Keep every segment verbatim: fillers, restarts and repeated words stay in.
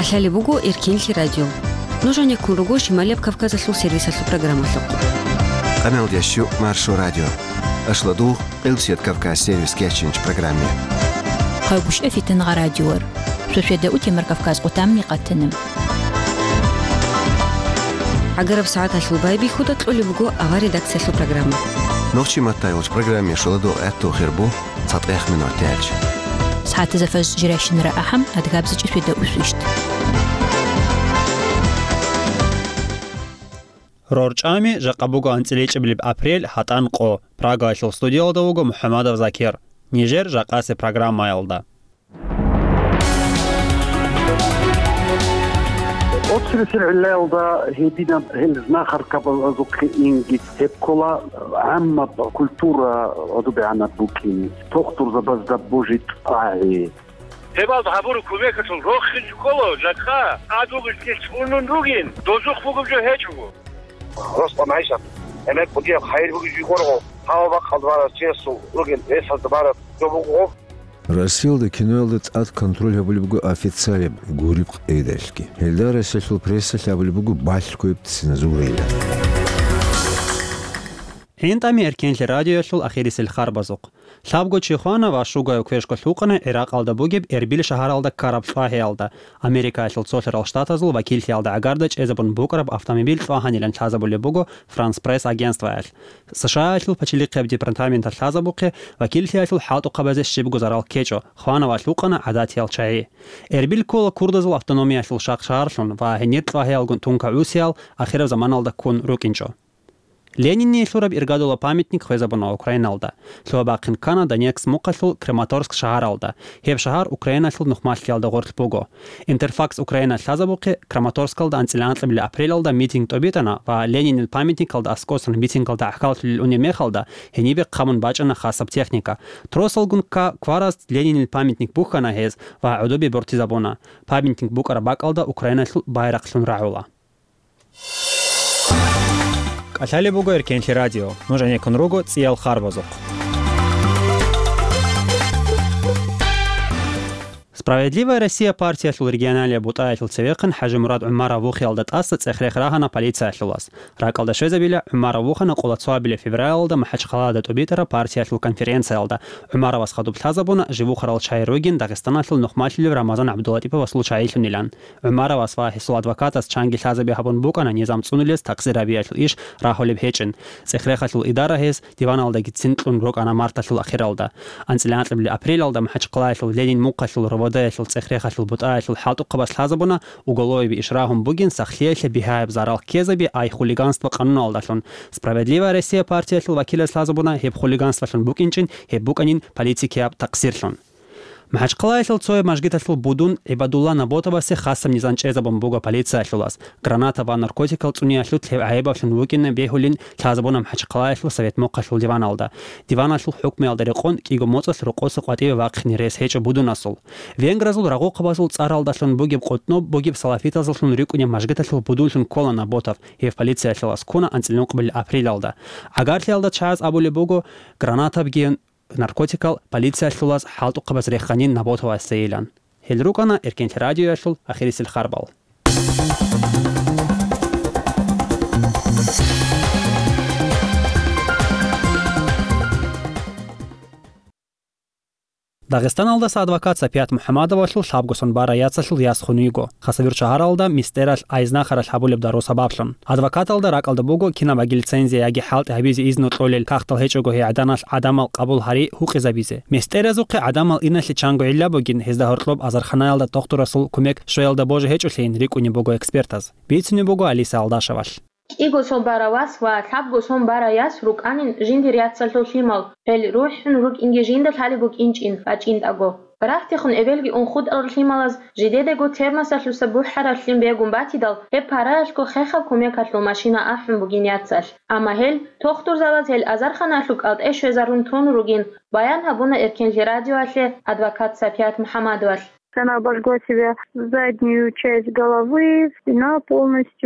Калали бугу Иркинли радио. Нужен якун ругу Шималеп Кавказа слу сервиса слу программа слу. Канал Ящу Маршу радио. Ашладу Элсет Кавказ сервис кешинч программе. Хавгуш эфитен га радиор. Шушеда утимер Кавказ утамни каттенем. Агараб саата слу байби худа тлули бугу ава редакция слу программа. Нохчи матайлж программе шладу эту хербу цат эх минут тяльч. ساعات زفز جراشن رأحم أدغابز جسودا أسوشت رورجامي جاقبوغو أنتليش بلب أبريل هاتان قو براغا شل ستوديو دوغو محمد زاكير نيجر جاقاسي برنامج مايلدا أكثر العلاوة هدينا هالناخر قبل ذوق إنجيل هبكولا عامة كولتورا أدوبي عنا بوكيني تخطر زباز دبوجي تقاعي هبال هابورو كوميكتون روخي كولو جاكا أدوبي تكونون روغين دوزوخ فوقم جو هيجو رسطة معيشة أنا بدي خير بوجي يقولوا هوا خلوارا تيسو روغين إيسا دبارة جوبوغو Россия киноэлдэ цаат контроль хабылбугу официале гуриб эйдэлки. Элдэ Россия пресса хабылбугу балькойп цензурейла. Хинтами эркенли радио шул ахирис الخربزق. Лабго чихана ва шуга квешко лукана Ирак алда бугиб Эрбил шахар алда караб фахи алда. Америка шул цоферал штатазул вакилти алда агардач эзабун букараб автомобиль фаханилан чазабуле бугу Франс пресс агентство эл. США шул пачили кэб департамента чазабуке вакилти шул хату кабазеш шибгу зарал кечо. Хвана ва лукана адати алчаи. Эрбил кола курдазул автономия шул шахшар шун ва хенет фахи алгун тунка усиал ахирав заман алда кун рукинчо. Ленин шураб иргадула памятник хвезабуна Украина алда. Слобакин Канада некс мукашул Краматорск шахар алда. Хев шахар Украина шул нухмашли алда гортлбуго. Интерфакс Украина шазабуке Краматорск алда антилантлы били апрель алда митинг тобитана ва Ленин памятник алда аскосын митинг алда ахкал унимех алда хенибе камун бачана хасаб техника. Тросалгун ка кварас Ленин памятник бухана хез ва удоби бортизабуна. Памятник букарабак алда Украина шул байрак шун раула. Калали бугу эркенли радио. Нужен якун ругу циял харбазук. Справедливая Россия партия шул регионалия бутая шул цевекан Хажи Мурад Умара вухи алдат асса цехрех рахана полиция шулас. Рак алда швезабиля Умара вухана кулацуа биля февраль алда махачхалада тубитера партия шул конференция алда. Умара васхадуб тазабуна живу харал чайругин Дагестана шул нухмачлив Рамазан Абдулатипова случай шунилан. Умара васва хисул адвоката с чанги хазаби хабун букана низам цунилес таксирабия шул иш рахолиб хечен. Цехреха шул идара хез диван алда гитсинтлун рок ана марта шул ахиралда. Анцилянтли биля апрель алда махачхалай шул Ленин мука шул робот شل تخريخ شل بطاء شل حالتو قبض حزبنا وقالوا بإشراهم بوجين سخليش بها بزارال كذا بأي خوليغانство قانون داشون. Справедливая Россия партия шл вакилес حزبنا هي خوليغانство شل بوكينشين هي بوكانين политики تقصيرشون. Махачкалай шел цой мажгита шел будун Ибадулла Наботова се хасам низанчеза бомбуга полиция шелас. Граната ва наркотикал цуния шел тлев айба шен вукин бехулин чазабона Махачкалай шел совет мока шел диван алда. Диван шел хукме алда рекон киго моцас рукосы қвативе вақхни рес хечо будун асул. Венгразул рагу қабасул царалда шен бугиб қотно бугиб салафитазыл шен рекуне мажгита шел будун шен кола Наботов хев полиция шелас куна антилнук бил апрель алда. Агарти алда чаз абуле буго граната бген наркотикал полиция шулас халту қабаз реханин Наботова сейлан. Хелрукана эркенти радио шул ахирисил харбал. Дагестан алда адвокат Сапият Мухаммадова шул шабгусон бараяца шул ясхунуйго. Хасавир шахар алда мистераш айзнахараш хабулеб дару сабабшон. Адвокат алда рак алда буго кинаваги лицензия яги халт хабизи изну толел кахтал хечого хе аданаш адамал қабул хари хуқи забизе. Мистеразуқи адамал инашли чанго илля богин хезда хортлоб азархана алда тоқту расул кумек шоялда боже хечушлейн рикуни буго экспертаз. Бейцуни буго Алиса Алдашеваш. Иго сон баравас ва лабго сон бараяс рук анин жиндириятсалто шимал эл рухн рук инге жиндал халибук инчин ачиндаго Рахтихун эвелги он худ алхималаз жидедего термасашлу сабухарашлим бегум батидал э парашко хеха кумекашлу машина ахм бугиняцаш ама хел тохтур залаз хел азарханашлук алт эшвезарун тон ругин баян хабуна эркенли радио ашле адвокат Сапият Мухаммадоваш. Она обожгла себе заднюю часть головы, спина полностью.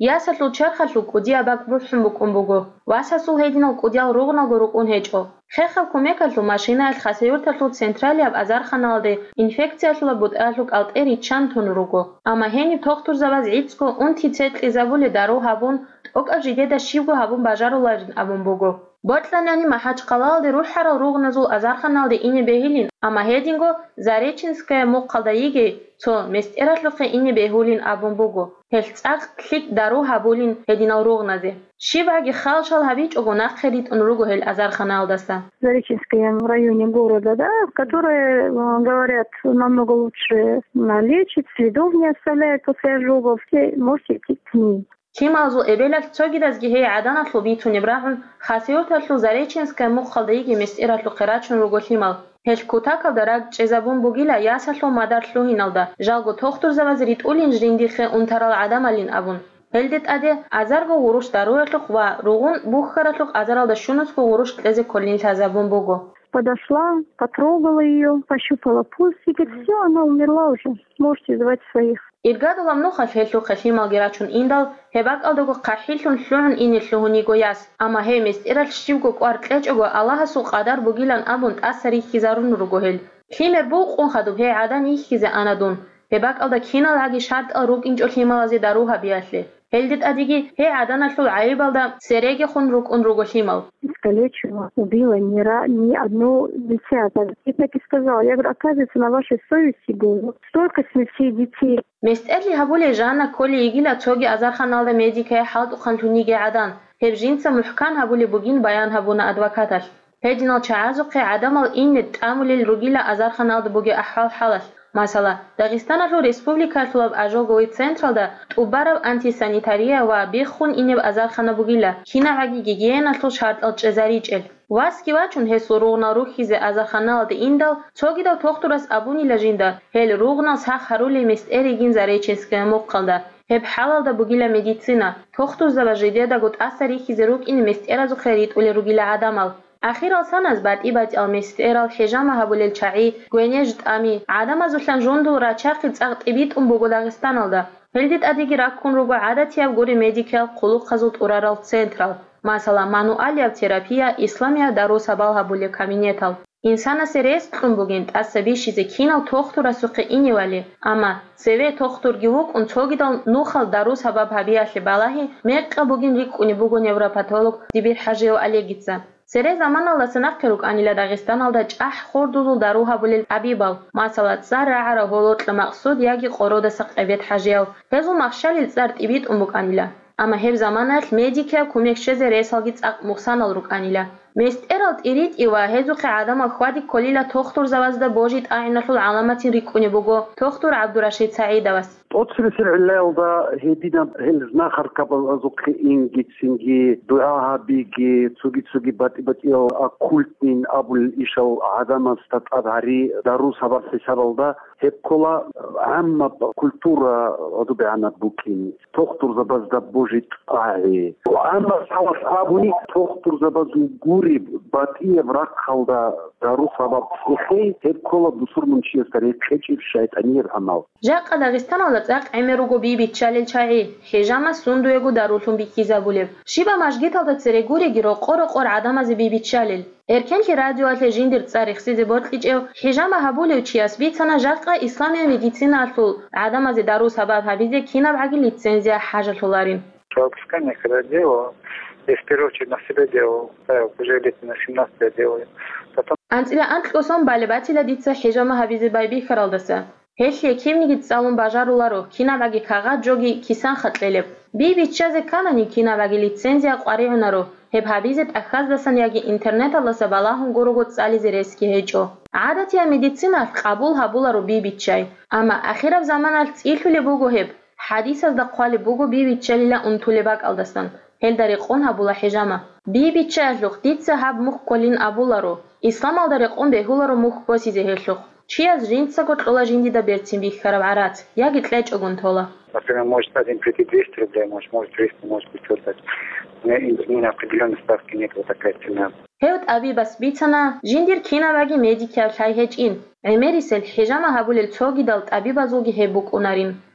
Ясалу черхалу кудия бак бухым букумбуго. Васасул хединал кудиал ругналго рукун хечо. Хехал кумекалу машина ал хасиурталу централи аб азарханалде инфекциялу будалук алтери чантун руго. Ама хени тохтур заваз ицко унти цетли завули дару хабун ок ажидеда шивго хабун бажаруларин абун буго. Ботланани махач қалалды рухара ругназул азарханалде ине бехилин, ама хединго Зареченская муқалдаиге цо местератлуқе ине бехулин абун буго. Хелцақ клик дару хабулин хединал ругназе. Шиваги халшал хабич огонах хедит он руго хел азарханалдаса. В Зареченском районе города, да, которые, говорят, намного лучше налечить, следов не оставляют после ожогов. Все можете идти к ним. Кималзу эбелал цогидаз гихей аданатлу битуни брахун хасиуртатлу Зареченская муқалдаиге местератлу қирачун руго химал. Хел кутакав дараг чезабун бугила ясатлу мадатлу хиналда. Жалгу тохтур завазрит улин жриндихе унтарал адамалин абун. Хелдит аде азарго гуруш даруятлук ва ругун буххаратлук азаралда шунуску гуруш тлезе колин тазабун бугу. Подошла, потрогала ее, пощупала пульс, и говорит, все, она умерла уже, можете звать своих. Иргадулам нухал хеллу хешимал гирачун индал, хебак алдого қахилун шлюн иниллуни гояс, ама хемест ирал шивго квартлечого Аллаха су қадар бугилан абунт асари хизарун ругохел. Химер буқ он хадуб хе адан ихизе анадун. Хебак алда кинал аги шарт ал руг инчол хималази даруха биашле. Хелдит адиги хе аданашлу айбалда сереге хун руг он ругохимал. Искалечила, убила ни, ра, ни одно дитя. И так и сказала, я говорю, оказывается, на вашей совести было столько смертей детей. Местерли хабуле жана коли игила цоги азарханалда медикая халт ухантуниге адан. Хебжинца мухкан хабуле бугин баян хабуна адвокаташ. Хединал чаазуқи адамал иннет амулил ругила азарханалда буге ахвал халаш. Масала, Дагестанатлу республикатлу ажоговый централда тубарав антисанитария ва бихун инеб азархана бугила. Хинаваги гигиенатлу шарт ал чезаричел. Васки вачун хесу ругна рухизе азарханалда индал, цогидал тохтурас абуни лажинда, хел ругна сах харули мест эригин Зареченская муқалда. Хеб халалда бугила медицина, тохтур заважидеда гут асари хизерук ин мест эразу херит ули ругила адамал. أخيرا سنز بعد إبات المستير الحجامة هبول الشعي جوينيجت أمي عدم زلان جندو را شاقد أغت إبيت أم بوغو داغستان الدا هلدت أديكي راكون روغو عادتي أبغوري ميديكال قلوق خزوت أورارال سنترال مثلا مانواليا تيرابيا إسلاميا دارو سبال هبول كامينيتال إنسانا سريست قم بوغينت أسابي شيزي كينال توختور رسوقي إني والي أما سوي توختور جيوك أن توغيدال نوخال دارو سباب هبياش بالاهي ميقا بوغين ريك أني بوغو نيوروباتولوگ ديبير حاجيو أليگيتسا سره زمان الله سنقلوك أني لداغستان الله جح خوردوزل داروها بولل أبيبال مثلا زرع عرا هولوت لمقصود ياجي قرود سق أبيت حاجيو هزو مخشال الزرد إبيت أمبوك أنيلا أما هب زمان الميديكا كوميك شزي ريسالجيت أق مخصان الروك أنيلا مست إرالت إريد إيوا هزو قعدام الخوادي كليلا تختور زوازده بوجيت أعنفل علامات ريكوني بوغو تختور عبدالرشيد سعيد واس أتصل العلاوة هدينا هل ناخر قبل أزوق إنجي تسنجي دعاها بيجي تسوجي تسوجي باتي باتي أكولتين أبو الإشال عدم استات أظهري دروس هبار في شرالدا هب كلا عامة كولتورا أدوبي عنا بوكين تختور زباز دا بوجيت آعي وعامة صحوة أبوني تختور زباز غوري باتي براك خالدا دروس هبار فيخي هب كلا بصور منشي استريد كيشي الشيطانير عمال جاق داغستان الله زاق عمروگو بی بی چالل چای حجام سوندوگو دارولتون بی کیزابولب شیبا مشگیت آلت سرگوری گیرو قر قر عدم از بی بی چالل ارکن که رادیو آلت جیندر تاریخ سیز بودلیج او حجام هبولو چیاس بیت سنا جاق اسلامی مدیسین آلتو عدم از دارو سبب هبیزه کینا بعدی لیتسنزیا حاجه تولارین. Пропускание радио, я в первую очередь на себя делал, уже лет на семнадцать я делаю. Потом. Антиля антлосом балебати ладица حجام هبیزه بایبی خرالدسه. هیچ یکیم نیگید سالون باجارولارو کینا وگی کاغذ جوگی کیسان خطلب بی بیچاز کانانی کینا وگی لیتسنزیا قاریونارو هب هبیزت اخاز دسن یاگی اینترنت الله سبالاهون گروگوت سالی زرسکی هیچو عادت یا مدیسینا قبول هبولارو بی بیچای اما اخیرا زمان التیلفلی بوگو هب حدیث از دقوال بوگو بی بیچالی لا انطولی باگ الدستان هل دریقون هبولا حجامه بی بیچای لوق دیت سهاب مخ کلین ابولارو اسلام ال دریقون بهولارو مخ باسیزه هلوق چی از جنسا گفت الله جندی دا برتیم بیخ خراب عرات یا گتلج اگون تولا. Например, может один прийти двести рублей, может, может триста, может быть вот так. Не на определенной ставке нет вот такая цена. هود أبي بس بيتنا جندير كينا باقي ميديكال شاي هج إن عمري سل حجامة هبول التوجي دلت أبي بزوجي هبوك أنارين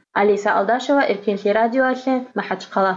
Алиса Алдашева, Эркенли радиоалле, Махачкала.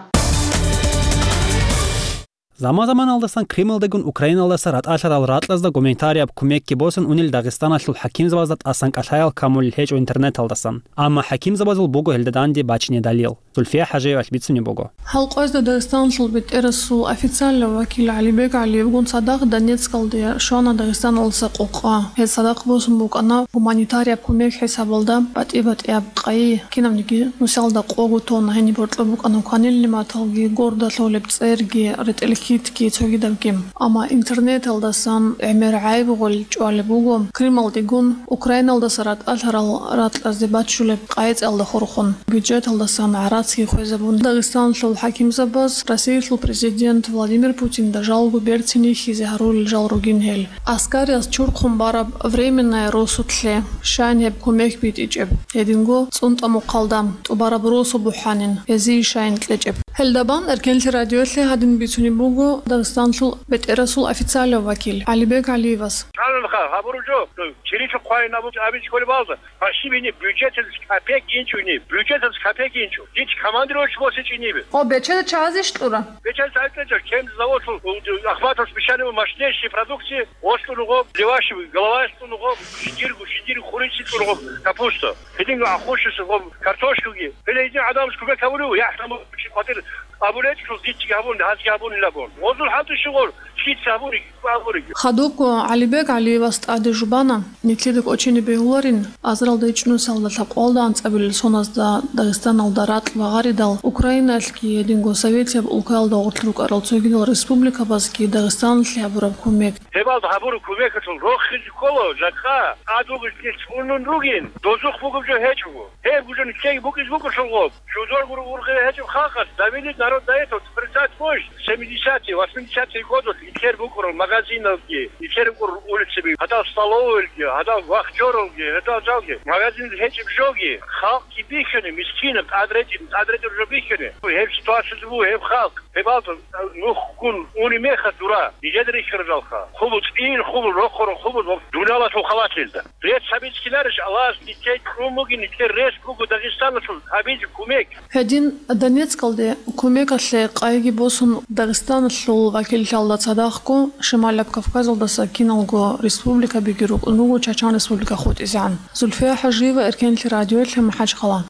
Заман-заман алдасан Кремлдагун Украиналдаса раташарал ратлазда комментарияб кумекки босын унил Дагестанашлул Хакимзаваздат асан кашаял камул хеч интернет алдасан. Амма Хакимзавазул бого хелдаданди бачне далил. Зульфия Хажиева битсуни бого. Халқозда Дагестаншул бит эрасу официально вакил Алибек Алиевгун Садақ Донецкалды шона Дагестан олса қоқа. Хез Садақ босын бук ана гуманитарияб кумек хесабалда бат-ибат яб қайи. Кинамники нусалда қогу тона хени бортлы бук ана канилни маталги горда лолеп церги рет كي تجدم كم أما إنترنت الدسان عمر عيب وقول جوال بوجم كريمال ديجون أوكرانيا الدسارات أشهر رات الزبات شلب قايد الدخورخون بيجت الدسان عراتي خوزبون داغستان شل حكيم زباز رئيس البريزيدنت فلاديمير بوتين دجال губернии хизарул жалругин хел аскари аз чурхум бараб временная росутле шанеб комек битичеб единго цунт амуқалдам тубараб росу буханин ези шайн тлечеб Хелдабан Эркенли радиоалле хадин битсуни буго Дагестаншул бет эрасул официально вакил Алибек Алиевас. Алха хабуружо чиричо қойна бу абич коли балда. Пашибини бюджет капек инчуни бюджет капек инчу. Дич командировщик босичини. О бече чазиш тура. Бече сайтеже кем завод Ахматов специальной машинной продукции остунуго леваши головастунуго шидиргу шидиргу хуричи турго капуста. Хединга ахошысы картошкуги. Беледи адамшку бекавулу яхтаму خاطر ابولت شو ديت جابون هاز جابون لابون وصل حتى الشغل شيت سابوري سابوري خدوك عليبек Алиевас ади жубана нетледик очень беглорин азралда ичну салдатап олдан цабил соназда Дагестан алдарат вагаридал Украиналки единго советия улкалда отлук аралцогидал республика базки Дагестан лябураб кумек Hebal haburu kuvek tul rokhij kolo jakha adug kech unun rugin dozukh bugubjo hechu he bujon key bugiz bugo shulgob shudor guru urge hechu khakas davili народ до этого тридцать позже семидесятые восьмидесятые годы икер букур магазиновки икер букур улицами хата столовки хата вахтеровки хата залги магазин хечи жоги халки бихене мискинов адрети адрети уже бихене хеп ситуация бу хеп халк хебал ну кун унимеха дура ижедри хиржалха хубут ин хубут рохор хубут дунала то халатилда рет сабичкилариш алас никей крумуги никей республику Дагестан абиж кумек хедин Донецкалде кумек асле қайги босын Дагестан шул вакил шалда цадахку шималяб Кавказалдаса киналго республика бигирук унугу Чачан республика хут изян Зульфия Хажиева Эркенли радиоалле Махачкала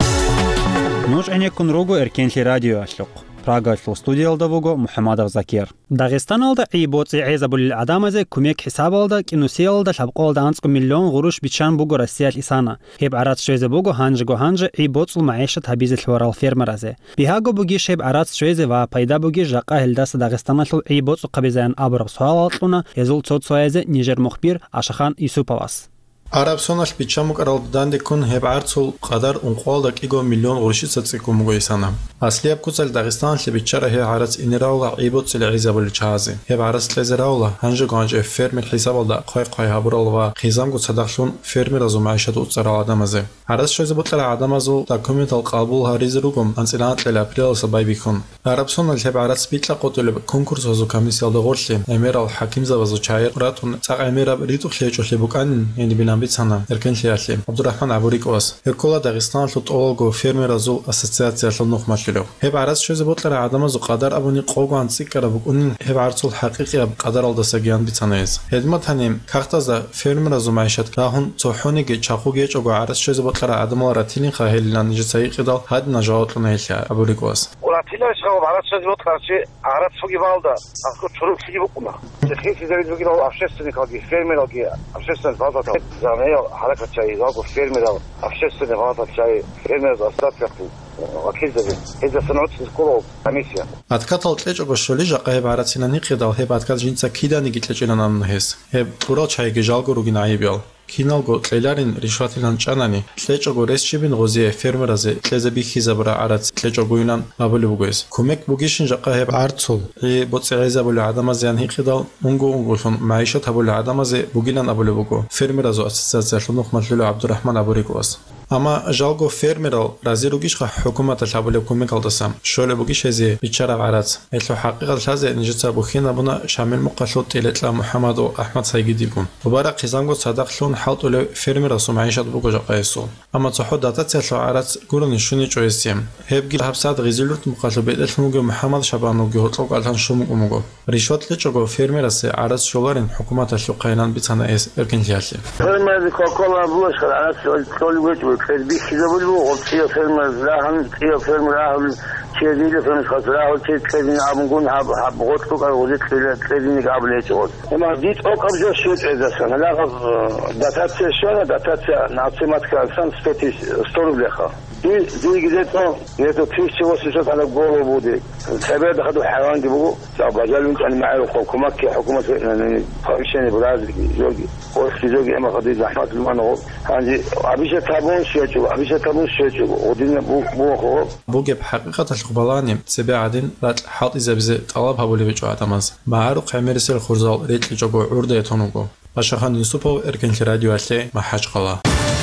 Нуш энекун ругу Эркенли радио ашлук Прага шло студиялда вуго Мухаммадов Закир. Дагестан алда ибоци айзабул адамазе кумек хисаб алда кинусиялда шабқолда анску миллион гуруш бичан буго Россия исана. Хеб арат швезе буго ханжи го ханжи ибоцл маишат хабизе хлорал фермеразе. Бихаго буги шеб арат швезе ва пайда буги жаqa хелдаса Дагестан шло ибоцл қабизан абраб суал алтлуна езул цот суайзе Нижер мухбир Ашахан Исуповас. Арабсонаш бичамук аралданди кун хеб арцул қадар унқолдак иго миллион гурши цацикум мугоисана. Аслиаб куцал Дагестан лебичара хе арац инираула ибоцил айзабул чази. Хеб арац лезераула ханжи ганж фермер хисабалда қой қой хабурал ва хизам гуцадахшун фермер азу маишат уцара адамазе. Арац шойзе бутла адамазу документал қабул харизругум анциланат лел април сабай бикун. Арабсон хеб арац битла қотулеб конкурс азу комиссиял догорли эмерал Хакимзавазу чайр ратун цақ эмера риту хлечо хлебукан yani bilan бицана Эркенли алле Абдурахман Абурикос Эркола Дагестан шут олго фермер азу ассоциация шулнух машло хеб арас шозе ботлара адамазу qaдар абуни qogwan цикара букун хеб арцул хақиқи qaдар алдасагян бицанез хедмат ханим кахтаза фермер азу маишат рахун цохуниге чахуге чого арас шозе ботлара адамалара тилин хахеллан жицаиқидал хад нажаотлуна хелля Абурикос Тилаш хав арас шозе ботларчи арас суги балда ахко чурuk сиги букуна техники заведуги общественный калги фермероги общественный база Замея харакат чай заго фермера общественный база чай фермер ассоциация وكذا إذا سنوات سكولو комиссия Откатал тлечого шоли жаყаеб арацина ниқидал хеб откат жинца кидани гитлечеланан нхес хеб турал чайги жалго ругина айбиал киналго тлеларин ришватилан чанани тлечого ресчибин гозие фермеразе тлезе бихизабра арац тлечогуинан абули бугес кумек бугишин жаყаеб арцул и боцеиза були адамазян ниқидал унго унгулун маишат абули адамазе бугилан абули буго фермеразо ассоциация шунух матлулу Абдурахман Абурикос Ама жалго фермерал разиругишха حكومة الحبل كوميك الدسام شول بوجيش هذي بيتشرف عرات إتلو حقيقة هذا نجت بوخينا بنا شامل مقصود إلى محمد وأحمد سيد يكون وبارك خزانجو صدق لون حلط ولا فيرمر رسوم عيشة بوجا قيسو أما تصحد داتا تسلو عرات قرن شوني جويسيم هبجي حبسات غزلت مقصود بيت الموجو محمد شبانو جهتلو قالن شوم أموجو ريشوت لتشجو فيرمر رس عرات شولارن حكومة الشقينان بتسنا إس إركن جالسي فيرمر كوكولا بلوش عرات كل وجه كل بيش زبلو وصير فيرمر راهن صير فيرمر راهن شيء فيرمر خسراه وشيء كذي عمقون هب هب غوت كوكا وزيت كذي كذي قبل يجوز أما ديت أو قبل شوت إذا سنة لا غز داتات شو داتات نعطيمات كأنسان ستيش ستورو بلخا دي دي جدته يتو تيش شو سوشت على جولو بودي سبب دخلوا حيوان جبوا صعب جالوا أنت أنا معي حكومة كي حكومة يعني خمسين برازيل جوجي وش جوجي أما خدي زحمة المنور عندي عبيشة تابون شيء عبيشة تابون شيء ودينا بو بو خو بوجي بحقيقة الخبلاني سبع عدين لا حاط إذا بز طلبها بولي بيجوا عتمز معروف عميرس الخرزال ريت لجوا عرضة يتونوجو أشخان يوسفو إركن راديو أشلي ما حاج قلا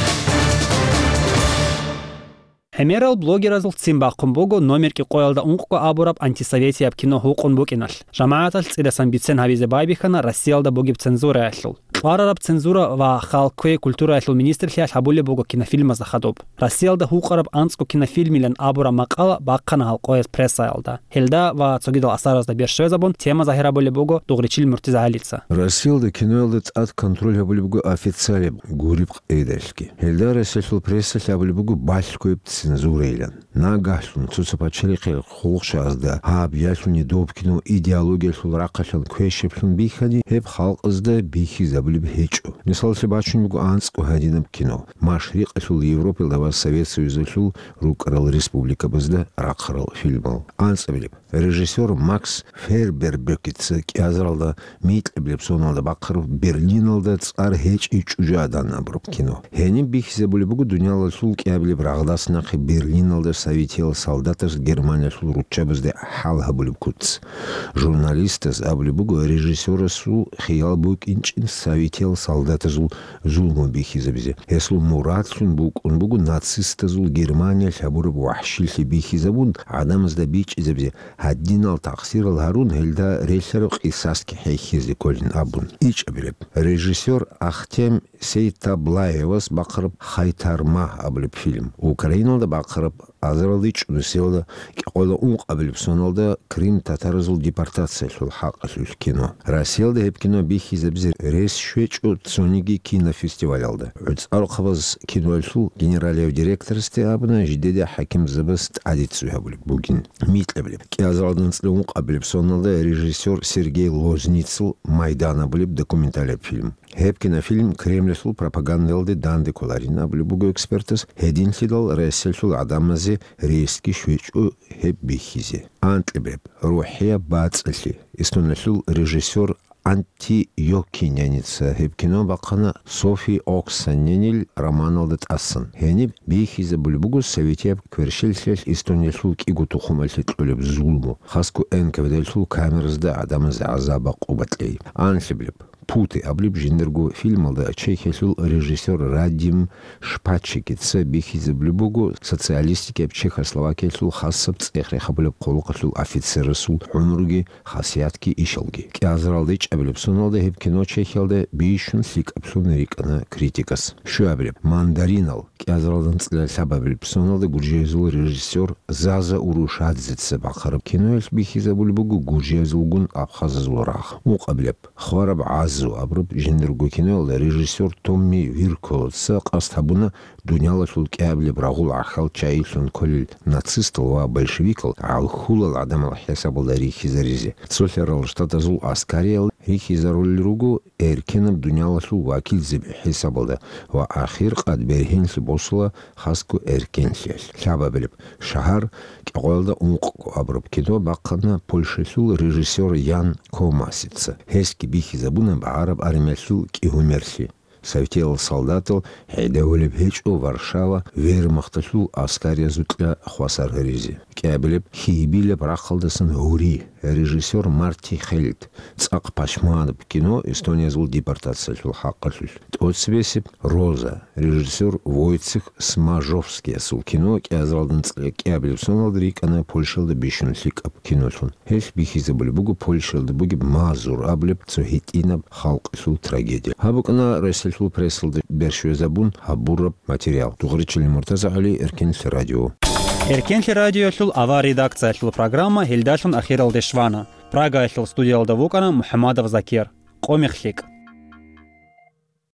Хемерал блогеразыл цимбаққын богу номерки қойылда ұнққа абурап антисоветия кино хуқын бокинал. Жамаатал цидасан битсен хавизе байбихана Россиялда богиб цензура ашлул. Варараб цензура ва халқы культура ашлул министр хиял хабуле богу кинофильма захадоб. Россиялда хуқараб анско кинофильмилен абура мақала баққана халқояз пресса алда. Хелда ва цогидал асаразда бершөзабон тема захира боле богу дуғричил муртиза алица. Россиялда киноялдыц от контроля боле богу официале гуриб эйдашки. Хелда Россиялда пресса хабуле богу башкоеб цензурейлян. Нагашлун цуцапачерикел хулшазда хаб яшлуни добкину идеология шул рақашал квешеплун бихади хеп халқызда бихи забулиб хечу. Мисал себачун бугу анску хадинаб кино. Машриқ шул Европа дава Совет Союза шул рукарал республика бізді рақырал фильмал. Анс билиб. Режиссер Макс Фербербекицы киазралда митл билиб соналда бақырып Берлиналда цар хеч ич ужадан набрып кино. Хени бихи забулиб бугу дуняла шул киабилиб рағдасына Берлиналда советил солдатов Германия шул ручча бізде халха булиб кутс. Журналистас абли бугу режиссера сул хиял бук инчин советил солдата зул зулму бихи забизе. Эслу Мурат сун бук он бугу нациста зул Германия шабуриб вахшил си бихи забун адам зда бич забизе. Хаддинал тақсирал харун хелда рейсеру қисаски хейхизи колин абун. Ич абилиб. Режиссер Ахтем Сейтаблаевас бақырып Хайтарма абилиб фильм. Украиналда бақырып Азралдыч нусилда қойла унқ абилиб соналда Крым татарызул депортация шул хаққа шул кино. Россиялда хеп кино бихи забизе рейс швеч от сониги кинофестиваль алды. Үц арқабыз кино шул генералев директорсте абына жидеде хаким забыст адицу абилиб бугин митл абилиб. Азралдан цле унқ абилиб соналда режиссер Сергей Лозницл Майдан абилиб документалия фильм. Хеп кинофильм Кремль шул пропагандалды данды коларин абилиб бугу экспертес хедин хидал Россия шул адамазе рейски швечу хеп бихизе. Антлебреб рухия бацли. Истонашул режиссер Анти Йокиняница хеп кино бақана Софи Оксаненил романалдыт асан. Хени бихизе бульбугу советия квершелшел истонашул кигу тухумалсет өлөп зулму. Хаску энкаведельшул камерызда адамазе азаба қубатлей. Антлебреб Путы облип жиндергу фильмалда чехесул режиссер Радим Шпачикица бихизе блюбугу социалистики Чехословакия сул хасып цехре хабылып қолуқасул офицеры сул умруги хасиятки ишалги. Киазралдыч облип суналда хеп кино чехелда бишун сик абсунерикана критикас. Шу облип мандаринал киазралдан цле сабаблип суналда гуржезул режиссер Заза Урушадзице бақарып кино ел бихизе блюбугу гуржезулгун абхазазлорах. Уқ облип хвараб аз абруб жиндергу кино режиссер Томми Вирколца қастабуна дуняла шул кәбли брагул ахал чайшун колил нацистал ва большевикал ал хулал адамал хесабал рихи заризе. Цоферал штата зул аскариал рихи зарулругу эркенам дуняла шул вакил зеб хесабалда ва ахир қад берхенси босла хаску эркенсел. Шаба билиб шахар қойылда унқ абруб кино баққана польшесул режиссер Ян Комасица. Хески бихи забуна араб армиясул кигумерси. Советил солдатыл хейда өліп хечу Варшава вермахтасул аскария зутля хвасар гризи. кябелеп хибилеп рахалдасын ури режиссер Марти Хельд цак пашманып кино Эстония зул депортация шул хаккашул тосвесип Роза режиссер Войцех Смажовский сул кино кязралдын кябелеп соналдрик ана Польшалда бешунлик ап киношун хеш бихизе был бугу Польшалда буги мазур аблеп цохитина халк шул трагедия хабукна Россия пресселда бершвезабун хабурап материал тугричили Муртаза Али Эркен радио Эркенли радио шул ава редакция шул программа Хилдашун Ахирал Дешвана. Прага шул студиялда вукана Мухаммадов Закир. Комихлик.